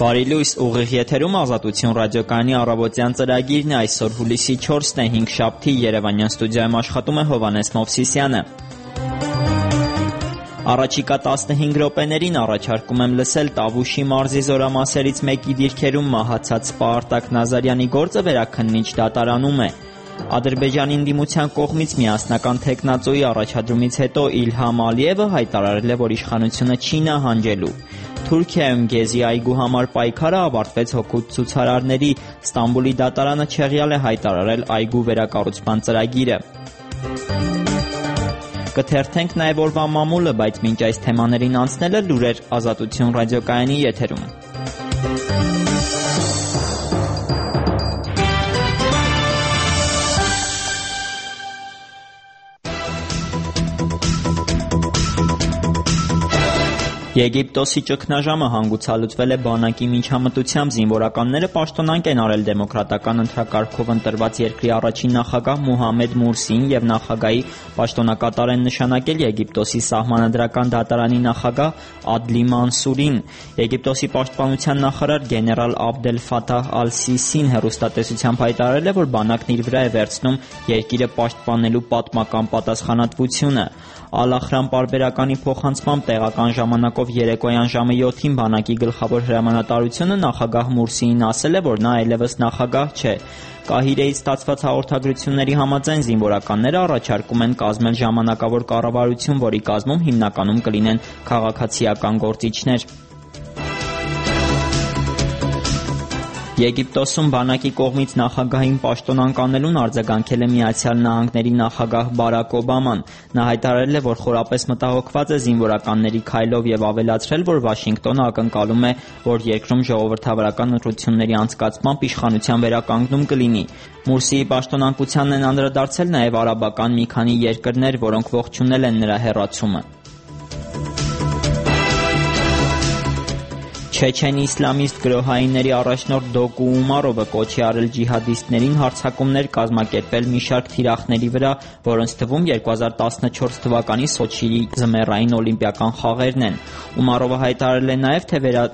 Բարի լույս, ուղիղ եթերում Ազատություն ռադիոկայանի առավոտյան ծրագիրն է, այսօր հուլիսի 4-ն է, 5-շաբթի, Երևանյան ստուդիայում աշխատում է Հովհաննես Մովսիսյանը։ Առաջիկա 15 րոպեներին առաջարկում եմ լսել Տավուշի մարզի զորամասերից մեկի դիրքերում մահացած Սպարտակ Նազարյանի գործը վերաքննիչ դատարանում է։ Ադրբեջանի ընդդիմության կողմից միասնական թեկնածուի առաջադրումից հետո Իլհամ Ալիևը հայտարարել է, որ իշխանությունը չի նահանջելու։ Թուրքիայում Գեզի այգու համար պայքարը ավարտվեց հօգուտ ցուցարարների, Ստամբուլի դատարանը չեղյալ է հայտարարել այգու վերակառուցման ծրագիրը։ Կթերթենք նաև օրվա մամուլը, բայց մինչ այս թեմաներին անցնելը լուրեր Ազատություն ռադիոկայանի եթերում։ Եգիպտոսի ճգնաժամը հանգուցալուծվել է բանակի միջամտությամբ, զինվորականները պաշտոնանկ են արել դեմոկրատական ընտրակարգով ընտրված երկրի առաջին նախագահ Մուհամմեդ Մուրսիին և նախագահի պաշտոնակատար են նշանակել Եգիպտոսի սահմանադրական դատարանի նախագահ Ադլի Մանսուրին։ Եգիպտոսի պաշտպանության նախարար գեներալ Աբդել Ֆաթահ Ալ-Սիսին հեռուստատեսությամբ հայտարարել է, որ բանակն իր վրա է վերցնում երկիրը պաշտպանելու պատմական պատասխանատվությունը։ Ալ-Ախրամ պարբերականի փոխանցմամբ տեղական ժամանակով երեկոյան ժամը 7-ին բանակի գլխավոր հրամանատարությունը նախագահ Մուրսիին ասել է, որ նա այլևս նախագահ չէ։ Կահիրեից ստացված հաղորդագրությունների համաձայն զինվորականները առաջարկում են կազմել ժամանակավոր կառավարություն, որի կազմում հիմնականում կլինեն քաղաքացիական գործիչներ։ Եգիպտոսում բանակի կողմից նախագահին պաշտոնանկ անելուն արձագանքել է Միացյալ Նահանգների նախագահ Բարաք Օբաման։ Նա հայտարարել է, որ խորապես մտահոգված է զինվորականների քայլով և ավելացրել, որ Վաշինգտոնը ակնկալում է, որ երկրում ժողովրդավարական ընտրությունների անցկացմամբ իշխանության վերականգնում կլինի։ Մուրսիի պաշտոնանկությանն են անդրադարձել նաև արաբական մի քանի երկրներ, որոնք ողջունել են նրա հեռացումը։ Չեչեն իսլամիստ գրոհայինների առաջնորդ Դոկու Ումարովը կոչ է արել ջիհադիստներին հարձակումներ կազմակերպել մի շարք թիրախների վրա, որոնց թվում 2014 թվականի Սոչիի ձմեռային օլիմպիական խաղերն են։ Ումարովը հայտարարել է նաև,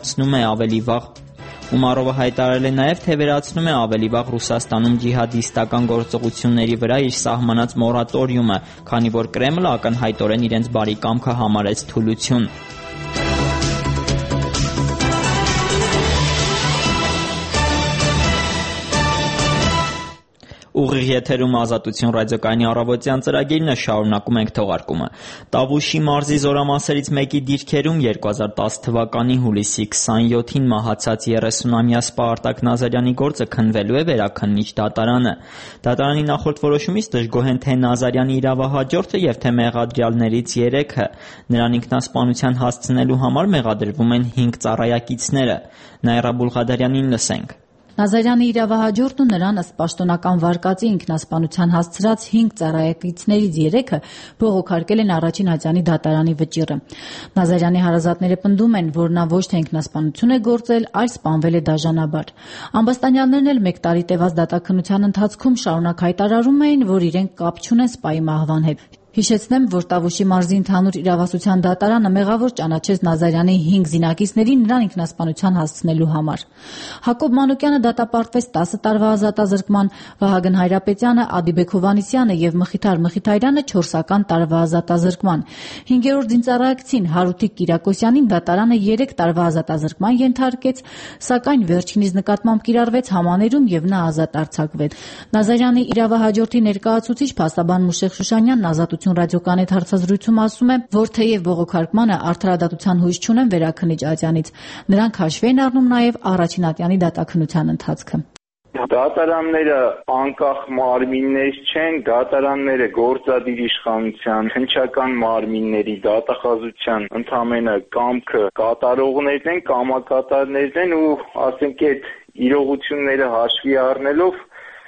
թե վերացնում է ավելի վաղ Ռուսաստանում ջիհադիստական գործողությունների վրա իր սահմանած մորատորիումը, քանի որ Կրեմլը ակնհայտորեն իրենց բարի կամքը համարեց թուլություն։ Ուղիղ եթերում Ազատություն ռադիոկայանի առավոտյան ծրագիրն է, շարունակում ենք թողարկումը։ Տավուշի մարզի զորամասերից մեկի դիրքերում 2010 թվականի հուլիսի 27-ին մահացած 30-ամյա Սպարտակ Նազարյանի գործը քննվելու է վերաքննիչ դատարանը։ Դատարանի նախորդ որոշումից դժգոհ են թե Նազարյանի իրավահաջորդը և թե մեղադրյալներից 3-ը։ Նրան ինքնասպանության հասցնելու համար մեղադրվում են 5 ծառայակիցները։ Նաիրա Բուլղադարյանին լսենք։ Նազարյանի իրավահաջորդն ու նրան ըստ պաշտոնական վարկածի ինքնասպանության հասցրած 5 ծառայակիցներից 3-ը բողոքարկել են առաջին ատյանի դատարանի վճիռը։ Նազարյանի հարազատները պնդում են, որ նա ոչ թե ինքնասպանություն է գործել, այլ սպանվել է դաժանաբար։ Ամբաստանյալներն էլ 1 տարի տևած դատաքննության ընթացքում շարունակ հայտարարում էին, որ իրենք կապ չունեն սպայի մահվան հետ։ Հիշեցնեմ, որ Տավուշի մարզի ընդհանուր իրավասության դատարանը մեղավոր ճանաչեց Նազարյանի 5 զինակիցներին նրան ինքնասպանության հասցնելու համար։ Հակոբ Մանուկյանը դատապարտվեց 10 տարվա ազատազրկման, Վահագն Հայրապետյանը, Ադիբեկ Հովհաննիսյանը և Մխիթար Մխիթարյանը 4-ական տարվա ազատազրկման։ 5-րդ զինծառայակցին Հարութիկ Կիրակոսյանին դատարանը 3 տարվա ազատազրկման ենթարկեց, սակայն վերջինիս նկատմամբ կիրառվեց համաներում և նա ազատ արձակվեց։ Նազարյանի իրավահաջորդի ներկայացուցիչ փաստաբան Մուշեղ Շուշանյանն Ազատություն ռադիոկայանի հետ հարցազրույցում ասում է, որ թեև բողոքարկմանը արդարադատության հույս չունեն վերաքննիչ ատյանից, նրանք հաշվի են առնում նաև առաջին ատյանի դատաքննության ընթացքը։ Դատարանները անկախ մարմիններ չեն, դատարանները գործադիր իշխանության, հնչական մարմինների դատախազության ընդամենը կամքը կատարողներն են, կամակատարներն են ու ասենք այդ իրողությունները հաշվի առնելով,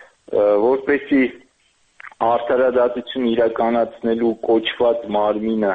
որպեսզի արդարադատություն իրականացնելու կոչված մարմինը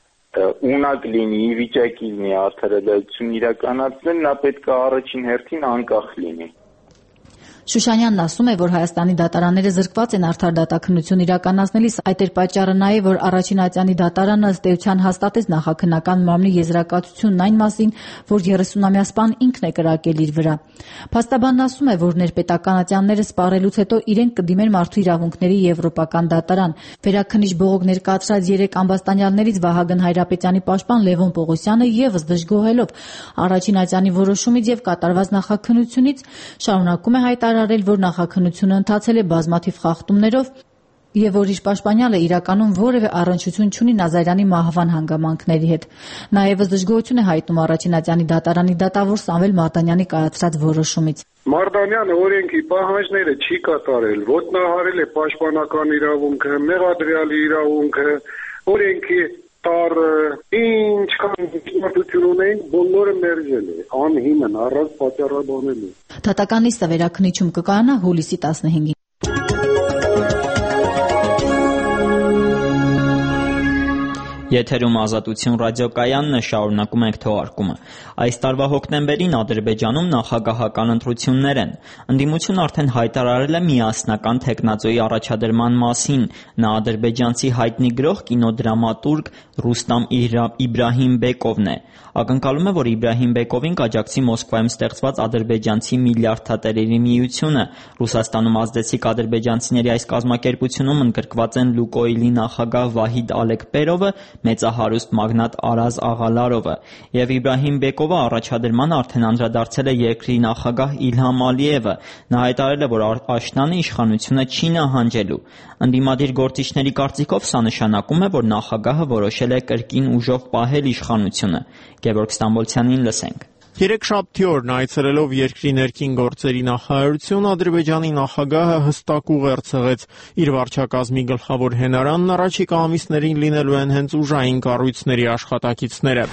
ունակ լինի, ի վիճակի լինի արդարադատություն իրականացնել, նա պետք է առաջին հերթին անկախ լինի։ Շուշանյանն ասում է, որ Հայաստանի դատարանները զրկված են արդար դատաքննություն իրականացնելիս, այդ էր պատճառը նաև, որ առաջին ատյանի դատարանը ըստ էության հաստատեց նախաքննական մարմնի եզրակացությունն այն մասին, որ 30-ամյա սպան ինքն է կրակել իր վրա։ Փաստաբանն ասում է, որ ներպետական ատյանները սպառելուց հետո իրենք կդիմեն մարդու իրավունքների եվրոպական դատարան։ Վերաքննիչ բողոք ներկայացրած 3 ամբաստանյալներից Վահագն Հայրապետյանի պաշտպան Լևոն Պողոսյանը եւս դժգոհելով առաջին ատյանի որոշումից եւ կատարված նախաքննությունից շարունակում է հայտարարել, որ նախաքննությունը ընթացել է բազմաթիվ խախտումներով եւ որ իր պաշտպանյալը իրականում որևէ առնչություն չունի Նազարյանի մահվան հանգամանքների հետ։ Նա եւս դժգոհություն է հայտնում առաջին ատյանի դատարանի դատավոր Սամվել Մարտանյանի կայացրած որոշումից։ Մարտանյանը օրենքի պահանջները չի կատարել, ոտնահարել է պաշտպանական իրավունքը, մեղադրյալի իրավունքը, օրենքի տարը, ինչքան մարտություն ունեն, բոլորը մերժել է, անհիմն, առանց պատճառաբանելու։ Դատական նիստը վերաքննիչում կկայանա հուլիսի 15-ին։ Եթերում Ազատություն ռադիոկայանն է, շարունակում ենք թողարկումը։ Այս տարվա հոկտեմբերին Ադրբեջանում նախագահական ընտրություններ են։ Ընդդիմությունը արդեն հայտարարել է միասնական թեկնածուի առաջադրման մասին։ Նա ադրբեջանցի հայտնի գրող կինոդրամատուրգ Ռուստամ Իբրահիմբեկովն է։ Ակնկալում է, որ Իբրահիմբեկովին կաջակցի Մոսկվայում ստեղծված ադրբեջանցի միլիարդատերերի միությունը։ Ռուսաստանում ազդեցիկ ադրբեջանցիների այս կազմակերպությունում ընդգրկված են Լուկոյլի նախագահ Վահիդ Ալեքբերովը, մեծահարուստ մագնատ Արազ Աղալարովը, եւ Իբրահիմբեկովը առաջադրման արդեն անդրադարձել է երկրի նախագահ Իլհամ Ալիևը։ Նա հայտարարել է, որ Աշնանը իշխանությունը չի նահանջելու։ Ընդդիմադիր գործիչների կարծիքով սա նշանակում է, որ նախագահը որոշել է կրկին ուժով պահել իշխանությունը։ Գևորգ Ստամբոլցյանին լսենք։ Երեքշաբթի օրն այցելելով երկրի ներքին գործերի նախարարություն, Ադրբեջանի նախագահը հստակ ուղերձ հղեց իր վարչակազմի գլխավոր հենարանն առաջիկա ամիսներին լինելու են հենց ուժային կառույցների աշխատակիցները։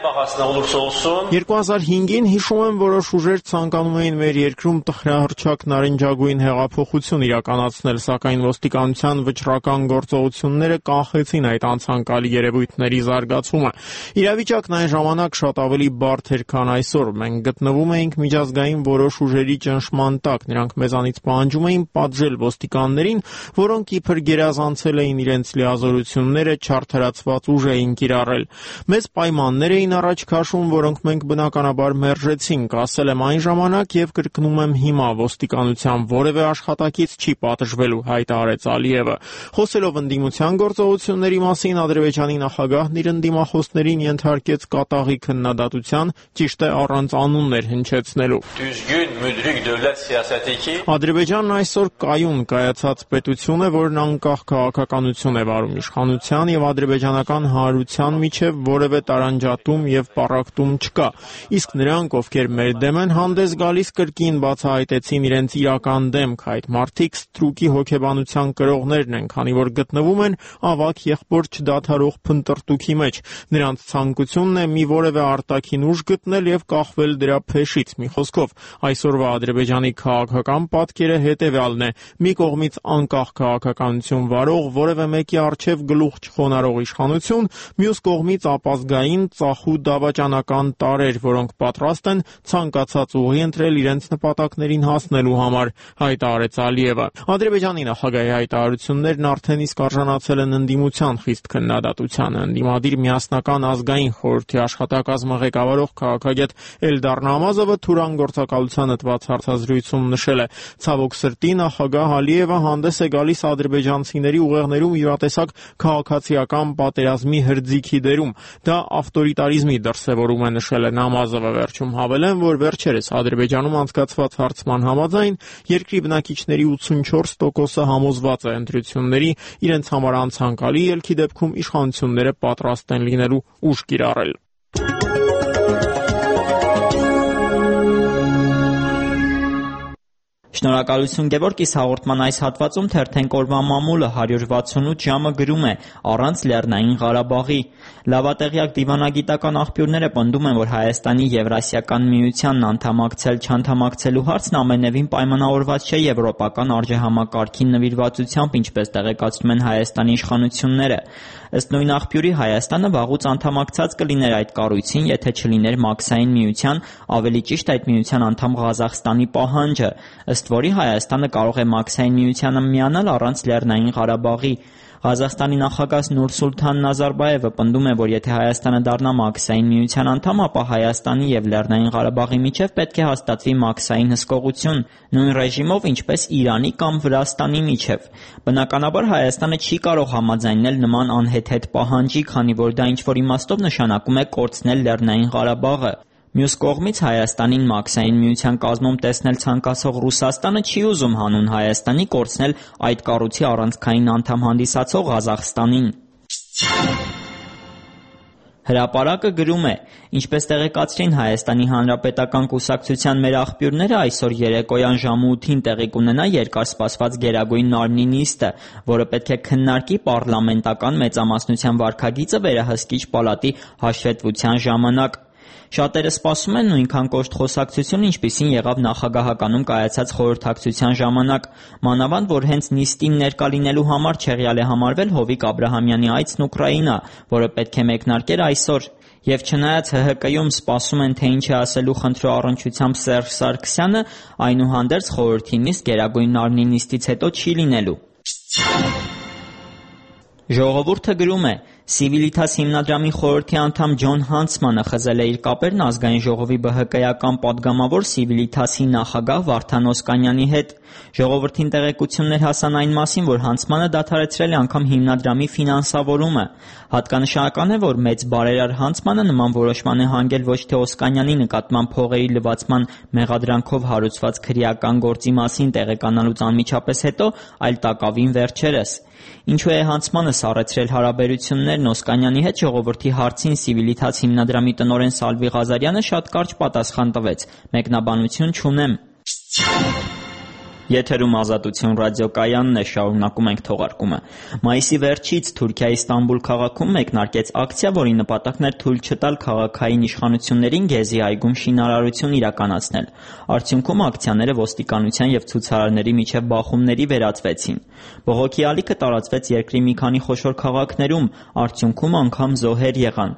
2005-ին հիշում եմ, որոշ ուժեր ցանկանում էին մեր երկրում տխրահռչակ նարնջագույն հեղափոխություն իրականացնել, սակայն ոստիկանության վճռական գործողությունները կանխեցին այդ անցանկալի երևույթների զարգացումը։ Իրավիճակն այն ժամանակ շատ ավելի բարդ էր, քան այսօր։ Մենք գտնվում էինք միջազգային որոշ ուժերի ճնշման տակ, նրանք մեզանից պահանջում էին պատժել ոստիկաններին, որոնք իբր գերազանցել էին իրենց լիազորությունները, չարդարացված ուժ էին կիրառել։ Մեզ պայմաններ էին առաջ քաշում, որոնք մենք բնականաբար մերժեցինք, ասել եմ այն ժամանակ եւ կրկնում եմ հիմա, ոստիկանության որևէ աշխատակից չի պատժվելու, հայտարարեց Ալիևը։ Խոսելով ընդդիմության գործողությունների մասին, Ադրբեջանի նախագահն իր ընդդիմախոսներին ենթարկեց կատաղի քննադատության, ճիշտ է առանց անուններ հնչեցնելու։ Ադրբեջանն այսօր կայուն կայացած պետություն է, որն անկախ քաղաքականություն է վարում, իշխանության եւ ադրբեջանական հանրության միջև որևէ տարանջատում եւ պառակտում չկա։ Իսկ նրանք, ովքեր մեր դեմ են հանդես գալիս, կրկին բացահայտեցին իրենց իրական դեմք։ Այդ մարդիկ ստրուկի հոգեբանության կրողներն են, քանի որ գտնվում են ավակ եղբոր չդադարող փնտրտուքի մեջ։ Նրանց ցանկությունն է մի որևէ արտաքին ուժ գտնել եւ կախվել դրա փեշից։ Մի խոսքով, այսօրվա Ադրբեջանի քաղաքական պատկերը հետեւյալն է. մի կողմից անկախ քաղաքականություն վարող, որևէ մեկի առջև գլուխ չխոնարհող իշխանություն, մյուս կողմից ապազգային, ծախու դավաճանական տարրեր, որոնք պատրաստ են ցանկացած ուղի ընտրել իրենց նպատակներին հասնելու համար, հայտարարեց Ալիևը։ Ադրբեջանի նախագահի հայտարարություններն արդեն իսկ արժանացել են ընդդիմության խիստ քննադատության։ Ընդդիմադիր միասնական ազգային խորհրդի աշխատակազմը ղեկավարող քաղաքագետ Էլդար Նամազովը Թուրան գործակալությանը տված հարցազրույցում նշել է. ցավոք սրտի նախագահ Ալիևը հանդես է գալիս ադրբեջանցիների ուղեղներում յուրատեսակ քաղաքացիական պատերազմի հրձիքի դերում։ Դա ավտորիտարիզմի դրսևորում է, նշել է Նամազովը։ Վերջում հավելեն, որ վերջերս Ադրբեջանում անցկացված հարցման համաձայն երկրի բնակիչների 84%-ը համոզված է ընտրությունների իրենց համար անցանկալի ելքի դեպքում իշխանությունները պատրաստ են լինելու ուժ կիրառել։ Շնորհակալություն Գևորգ, իսկ հաղորդման այս հատվածում թերթենք օրվա մամուլը 168 ժամը գրում է առանց Լեռնային Ղարաբաղի։ Լավատեղյակ դիվանագիտական աղբյուրները պնդում են, որ Հայաստանի Եվրասիական միությանն անդամակցելու հարցն ամենևին պայմանավորված չէ եվրոպական արժեհամակարգին նվիրվածությամբ, ինչպես տեղեկացնում են Հայաստանի իշխանությունները։ Ըստ նույն աղբյուրի Հայաստանը վաղուց անդամակցած կլիներ այդ կառույցին, եթե չլիներ Մաքսային միության, ավելի ճիշտ այդ միության անդամ Ղազախստանի պահանջը։ Ըստ ըստ որի Հայաստանը կարող է Մաքսային միությանը միանալ առանց Լեռնային Ղարաբաղի։ Ղազախստանի նախագահ Նուրսուլթան Նազարբաևը պնդում է, որ եթե Հայաստանը դառնա Մաքսային միության անդամ, ապա Հայաստանի եւ Լեռնային Ղարաբաղի միջև պետք է հաստատվի Մաքսային հսկողություն, նույն ռեժիմով, ինչպես Իրանի կամ Վրաստանի միջև։ Բնականաբար Հայաստանը չի կարող համաձայնել նման անհեթեթ պահանջի, քանի որ դա ինչ-որ իմաստով նշանակում է կորցնել Լեռնային Ղարաբաղը։ Մյուս կողմից Հայաստանին Մաքսային միության կազմում տեսնել ցանկացող Ռուսաստանը չի ուզում հանուն Հայաստանի կորցնել այդ կառույցի առանցքային անդամ հանդիսացող Ղազախստանին։ Հրապարակը գրում է. ինչպես տեղեկացրին Հայաստանի Հանրապետական կուսակցության մեր աղբյուրները, այսօր երեկոյան ժամը 8-ին տեղի կունենա երկարսպասված Գերագույն Նարնի նիստը, որը պետք է քննարկի պարլամենտական մեծամասնության վարքագիծը վերահսկիչ պալատի հաշվետվության ժամանակ։ Շատերը սպասում են նույնքան կոշտ խոսակցություն, ինչպիսին եղավ նախագահականում կայացած խորհրդակցության ժամանակ, մանավանդ, որ հենց նիստին ներկա լինելու համար չեղյալ է համարվել Հովիկ Աբրահամյանի այցն Ուկրաինա, որը պետք է մեկնարկեր այսօր։ Եվ չնայած ՀՀԿ-ում սպասում են, թե ինչ է ասելու խնդրու առնչությամբ Սերժ Սարգսյանը, այնուհանդերձ խորհրդի նիստ Գերագույն Նարնի նիստից հետո չի լինելու։ Ժողովուրդը գրում է. Civitas հիմնադրամի խորհրդի անդամ Ջոն Հանցմանը խզել է իր կապերն ազգային ժողովի ԲՀԿ-ական պատգամավոր Civitas-ի նախագահ Վարդան Օսկանյանի հետ։ Ժողովրդին տեղեկություններ հասան այն մասին, որ Հանցմանը դադարեցրել է անգամ հիմնադրամի ֆինանսավորումը։ Հատկանշական է, որ մեծ բարերար Հանցմանը նման որոշման է հանգել ոչ թե Օսկանյանի նկատմամբ փողերի լվացման մեղադրանքով հարուցված քրեական գործի մասին տեղեկանալուց անմիջապես հետո, այլ տակավին վերջերս։ Ինչու է Հանցմանը սառեցրել հարաբերություններն Օսկանյանի հետ, ժողովրդի հարցին Civitas հիմնադրամի տնօրեն Սալվի Ղազարյանը շատ կարճ պատասխան տվեց. մեկնաբանություն չունեմ։ Եթերում Ազատություն ռադիոկայանն է, շարունակում ենք թողարկումը։ Մայիսի վերջից Թուրքիայի Ստամբուլ քաղաքում մեկնարկեց ակցիա, որի նպատակն էր թույլ չտալ քաղաքային իշխանություններին Գեզի այգում շինարարություն իրականացնել։ Արդյունքում ակցիաները ոստիկանության եւ ցուցարարների միջև բախումների վերածվեցին։ Բողոքի ալիքը տարածվեց երկրի մի քանի խոշոր քաղաքներում, արդյունքում անգամ զոհեր եղան։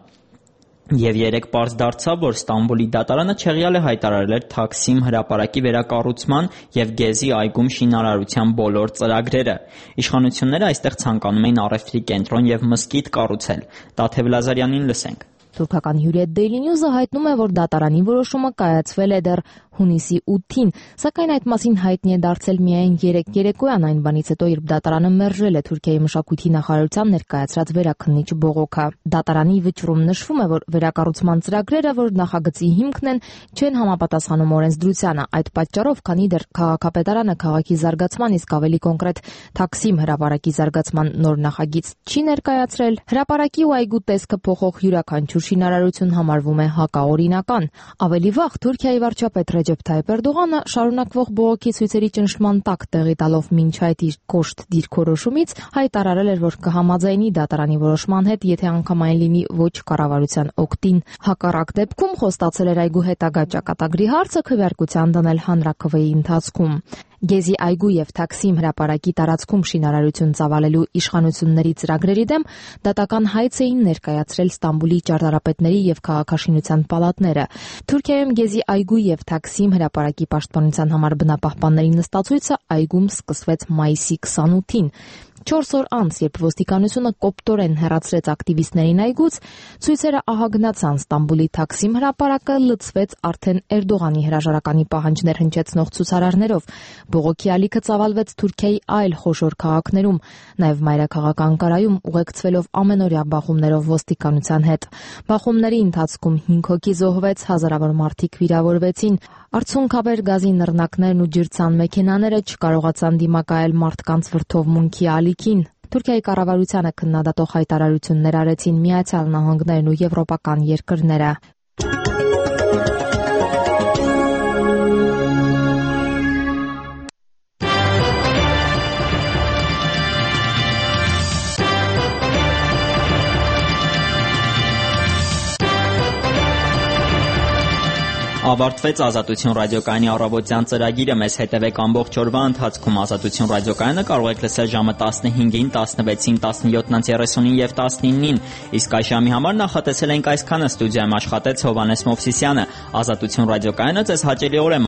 Եվ երեկ պարզ դարձավ, որ Ստամբուլի դատարանը չեղյալ է հայտարարել Թաքսիմ հրապարակի վերակառուցման եւ Գեզի այգում շինարարության բոլոր ծրագրերը։ Իշխանությունները այստեղ ցանկանում էին առևտրի կենտրոն եւ մզկիթ կառուցել։ Տաթև Լազարյանին լսենք։ Թուրքական հյուրիետ Daily News-ը հայտնում է, որ դատարանի որոշումը կայացվել է դեռ հունիսի 8-ին, սակայն այդ մասին հայտնի է դարձել միայն երեկ երեկոյան, այն բանից հետո, երբ դատարանը մերժել է Թուրքիայի մշակույթի նախարարության ներկայացրած վերաքննիչ բողոքը։ Դատարանի վճռում նշվում է, որ վերակառուցման ծրագրերը, որ նախագծի հիմքն են, չեն համապատասխանում օրենսդրությանը։ Այդ պատճառով, քանի դեռ քաղաքապետարանը քաղաքի զարգացման, իսկ ավելի կոնկրետ Թաքսիմ հրապարակի զարգացման նոր նախագիծ չի ներկայացրել, հրապարակի ու այգու տեսքը փոխող յուրաքանչյուր շինարարություն համարվում է հակաօրինական։ Ավելի վաղ Թուրքիայի վարչապետ Ռեջեփ Թայիփ Էրդողանը շարունակվող բողոքի ցույցերի ճնշման տակ տեղի տալով մինչ այդ իր կոշտ դիրքորոշումից հայտարարել էր, որ կհամաձայնի դատարանի որոշման հետ, եթե անգամ այն լինի ոչ կառավարության օգտին։ Հակառակ դեպքում խոստացել էր այգու հետագա ճակատագրի հարցը քվեարկության դնել հանրաքվեի ընթացքում։ Գեզի այգու եւ Թաքսիմ հրապարակի տարածքում շինարարություն ծավալելու իշխանությունների ծրագրերի դեմ դատական հայց էին ներկայացրել Ստամբուլի ճարտարապետների եւ քաղաքաշինության պալատները։ Թուրքիայում Գեզի այգու եւ Թաքսիմ հրապարակի պաշտպանության համար բնապահպանների նստացույցը այգում սկսվեց մայիսի 28-ին։ 4 օր անց, երբ ոստիկանությունը կոպտորեն հեռացրեց ակտիվիստներին այգուց, ցույցերը ահագնացան։ Ստամբուլի Թաքսիմ հրապարակը լցվեց արդեն Էրդողանի հրաժարականի պահանջներ հնչեցնող ցուցարարներով։ Բողոքի ալիքը ծավալվեց Թուրքիայի այլ խոշոր քաղաքներում, նաև մայրաքաղաք Անկարայում, ուղեկցվելով ամենօրյա բախումներով ոստիկանության հետ։ Բախումների ընթացքում 5 հոգի զոհվեց, հազարավոր մարդիկ վիրավորվեցին։ Արցունքաբեր գազի նռնակներն ու ջրցան մեքենաները չկարողացան դիմակայել մարդկանց վրդովմունքի ալիքին։ Թուրքիայի կառավարությանը քննադատող հայտարարություններ արեցին Միացյալ Նահանգներն ու եվրոպական երկրները։ Ավարտվեց Ազատություն ռադիոկայանի առավոտյան ծրագիրը։ Մեզ հետևեք ամբողջ օրվա ընթացքում։ Ազատություն ռադիոկայանը կարող եք լսել ժամը 15-ին, 16-ին, 17:30-ին եւ 19-ին։ Իսկ այս ժամի համար նախատեսել ենք այսքանը։ Ստուդիայում աշխատեց Հովհաննես Մովսիսյանը։ Ազատություն ռադիոկայանը ձեզ հաճելի օր է